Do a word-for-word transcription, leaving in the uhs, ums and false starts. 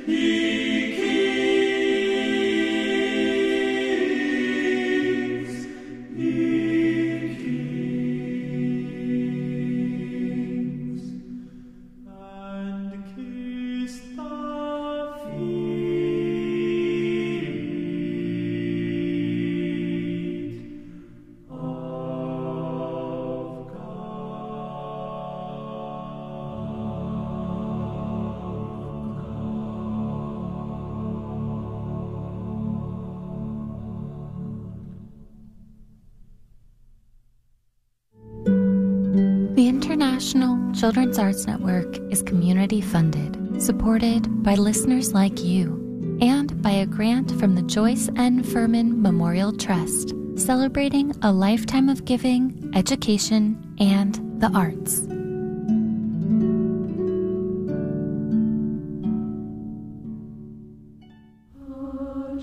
He keeps, He keeps, and kiss the feet of The International Children's Arts Network is community funded, supported by listeners like you, and by a grant from the Joyce N. Furman Memorial Trust, celebrating a lifetime of giving, education, and the arts.